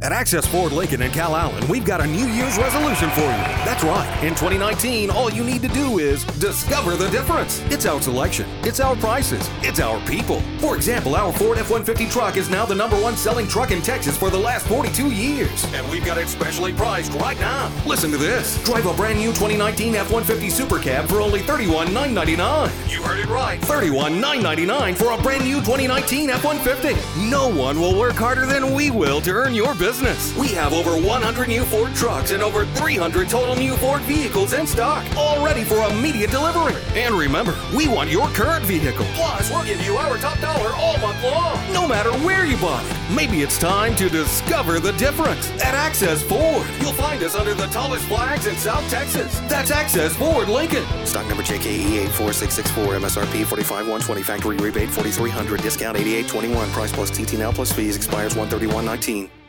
At Access Ford Lincoln in Cal Allen, we've got a New Year's resolution for you. That's right. In 2019, all you need to do is discover the difference. It's our selection. It's our prices. It's our people. For example, our Ford F-150 truck is now the #1 selling truck in Texas for the last 42 years. And we've got it specially priced right now. Listen to this. Drive a brand new 2019 F-150 Super Cab for only $31,999. You heard it right. $31,999 for a brand new 2019 F-150. No one will work harder than we will to earn your business. We have over 100 new Ford trucks and over 300 total new Ford vehicles in stock, all ready for immediate delivery. And remember, we want your current vehicle. Plus, we'll give you our top dollar all month long, no matter where you bought it. Maybe it's time to discover the difference. At Access Ford, you'll find us under the tallest flags in South Texas. That's Access Ford Lincoln. Stock number JKE 84664, MSRP 45,120, factory rebate 4,300, discount 8821, price plus TT now plus fees, expires 1/31/19.